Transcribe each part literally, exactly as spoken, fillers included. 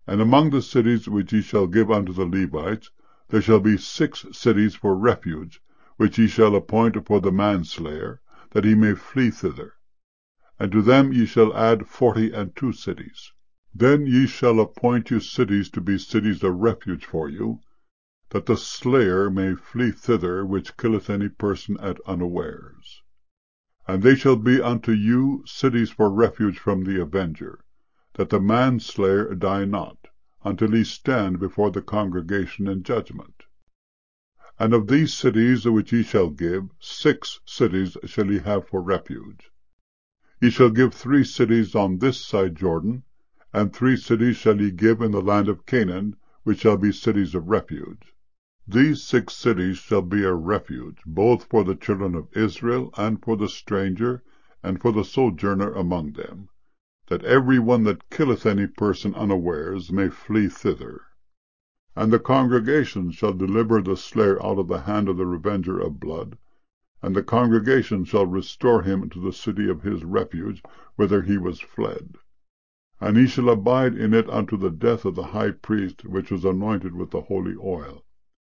And among the cities which ye shall give unto the Levites, there shall be six cities for refuge, which ye shall appoint for the manslayer, that he may flee thither. And to them ye shall add forty and two cities. Then ye shall appoint you cities to be cities of refuge for you, that the slayer may flee thither which killeth any person at unawares. And they shall be unto you cities for refuge from the avenger, that the manslayer die not, until he stand before the congregation in judgment. And of these cities which ye shall give, six cities shall ye have for refuge. Ye shall give three cities on this side Jordan, and three cities shall ye give in the land of Canaan, which shall be cities of refuge. These six cities shall be a refuge, both for the children of Israel, and for the stranger, and for the sojourner among them, that every one that killeth any person unawares may flee thither. And the congregation shall deliver the slayer out of the hand of the revenger of blood, and the congregation shall restore him to the city of his refuge, whither he was fled. And he shall abide in it unto the death of the high priest, which was anointed with the holy oil.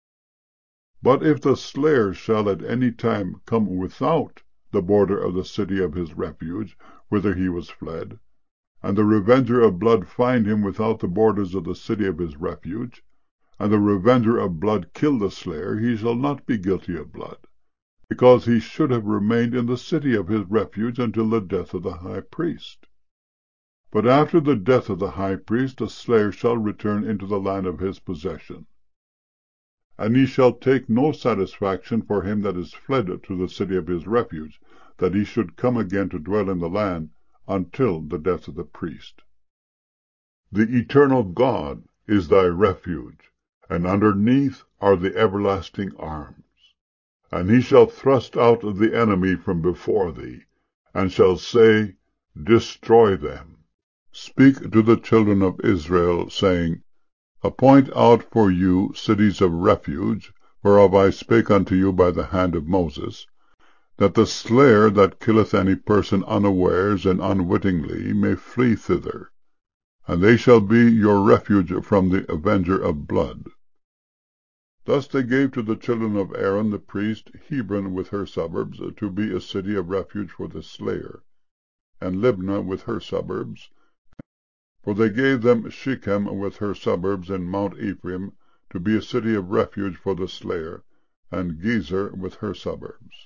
But if the slayer shall at any time come without the border of the city of his refuge, whither he was fled, and the revenger of blood find him without the borders of the city of his refuge, and the revenger of blood kill the slayer, he shall not be guilty of blood, because he should have remained in the city of his refuge until the death of the high priest. But after the death of the high priest the slayer shall return into the land of his possession. And he shall take no satisfaction for him that is fled to the city of his refuge, that he should come again to dwell in the land, until the death of the priest. The eternal God is thy refuge, and underneath are the everlasting arms. And he shall thrust out the enemy from before thee, and shall say, Destroy them. Speak to the children of Israel, saying, Appoint out for you cities of refuge, whereof I spake unto you by the hand of Moses, that the slayer that killeth any person unawares and unwittingly may flee thither, and they shall be your refuge from the avenger of blood. Thus they gave to the children of Aaron the priest Hebron with her suburbs, to be a city of refuge for the slayer, and Libnah with her suburbs. For they gave them Shechem with her suburbs in Mount Ephraim, to be a city of refuge for the slayer, and Gezer with her suburbs.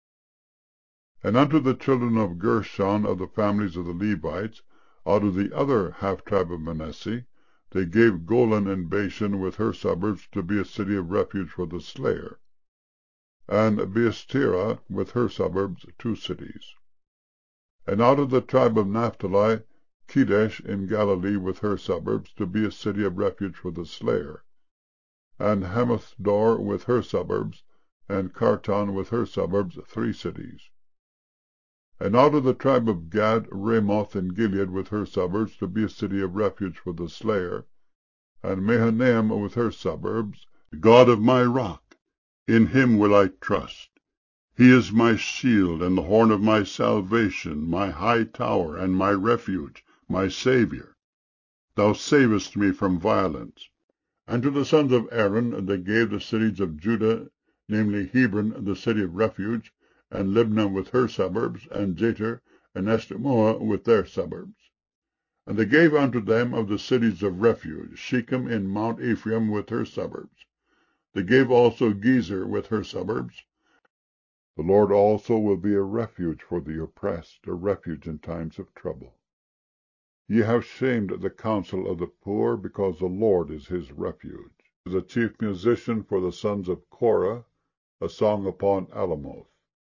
And unto the children of Gershon of the families of the Levites, out of the other half tribe of Manasseh, they gave Golan and Bashan with her suburbs, to be a city of refuge for the slayer, and Beestira with her suburbs, two cities. And out of the tribe of Naphtali, Kedesh in Galilee with her suburbs, to be a city of refuge for the slayer, and Hamathdor with her suburbs, and Kartan with her suburbs, three cities. And out of the tribe of Gad, Ramoth in Gilead with her suburbs, to be a city of refuge for the slayer, and Mahanaim with her suburbs. God of my rock, in him will I trust. He is my shield, and the horn of my salvation, my high tower, and my refuge, my Saviour. Thou savest me from violence. And to the sons of Aaron they gave the cities of Judah, namely Hebron, the city of refuge, and Libnah with her suburbs, and Jeter, and Eshtemoa with their suburbs. And they gave unto them of the cities of refuge Shechem in Mount Ephraim with her suburbs. They gave also Gezer with her suburbs. The Lord also will be a refuge for the oppressed, a refuge in times of trouble. Ye have shamed the counsel of the poor, because the Lord is his refuge. The chief musician for the sons of Korah, a song upon Alamoth.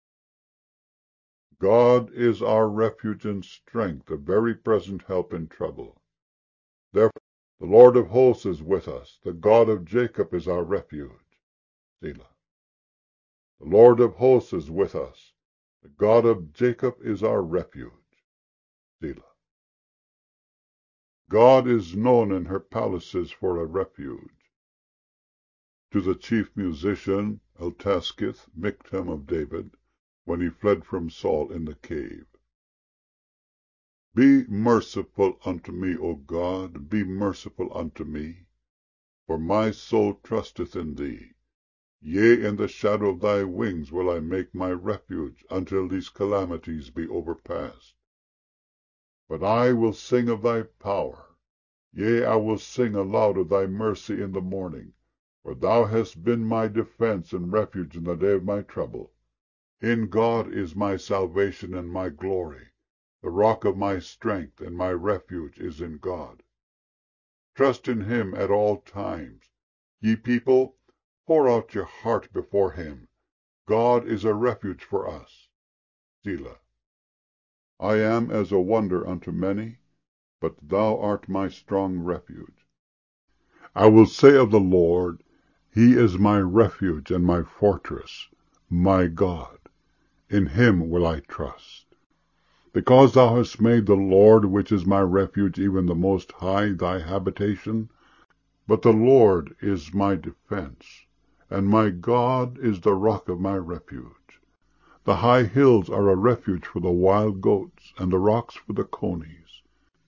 God is our refuge and strength, a very present help in trouble. Therefore the Lord of hosts is with us, the God of Jacob is our refuge. Selah. The Lord of hosts is with us, the God of Jacob is our refuge. Selah. God is known in her palaces for a refuge. To the chief musician, Eltaskith, Michtam of David, when he fled from Saul in the cave. Be merciful unto me, O God, be merciful unto me, for my soul trusteth in thee. Yea, in the shadow of thy wings will I make my refuge, until these calamities be overpast. But I will sing of thy power. Yea, I will sing aloud of thy mercy in the morning, for thou hast been my defense and refuge in the day of my trouble. In God is my salvation and my glory. The rock of my strength and my refuge is in God. Trust in him at all times. Ye people, pour out your heart before him. God is a refuge for us. Selah. I am as a wonder unto many, but thou art my strong refuge. I will say of the Lord, he is my refuge and my fortress, my God. In him will I trust. Because thou hast made the Lord, which is my refuge, even the Most High, thy habitation. But the Lord is my defense, and my God is the rock of my refuge. The high hills are a refuge for the wild goats, and the rocks for the conies.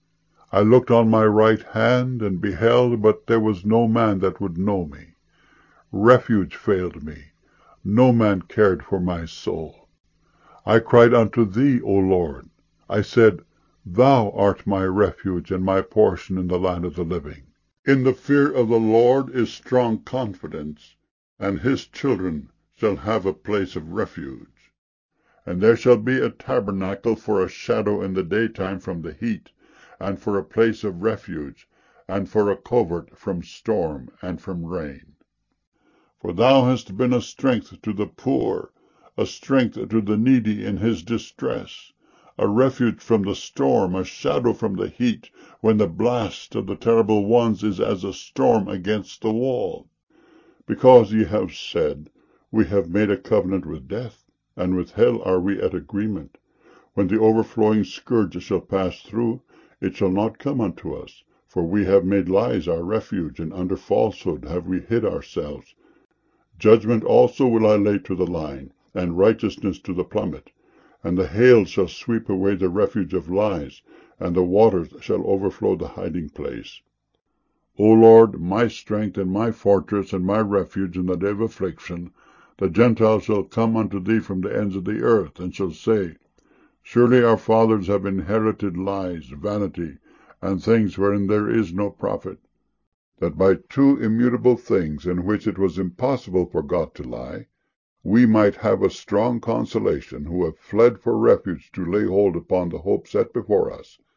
I looked on my right hand, and beheld, but there was no man that would know me. Refuge failed me. No man cared for my soul. I cried unto thee, O Lord. I said, Thou art my refuge and my portion in the land of the living. In the fear of the Lord is strong confidence, and his children shall have a place of refuge. And there shall be a tabernacle for a shadow in the daytime from the heat, and for a place of refuge, and for a covert from storm and from rain. For thou hast been a strength to the poor, a strength to the needy in his distress, a refuge from the storm, a shadow from the heat, when the blast of the terrible ones is as a storm against the wall. Because ye have said, We have made a covenant with death, and with hell are we at agreement. When the overflowing scourge shall pass through, it shall not come unto us. For we have made lies our refuge, and under falsehood have we hid ourselves. Judgment also will I lay to the line, and righteousness to the plummet. And the hail shall sweep away the refuge of lies, and the waters shall overflow the hiding place. O Lord, my strength and my fortress and my refuge in the day of affliction, the Gentiles shall come unto thee from the ends of the earth, and shall say, Surely our fathers have inherited lies, vanity, and things wherein there is no profit. That by two immutable things, in which it was impossible for God to lie, we might have a strong consolation, who have fled for refuge to lay hold upon the hope set before us,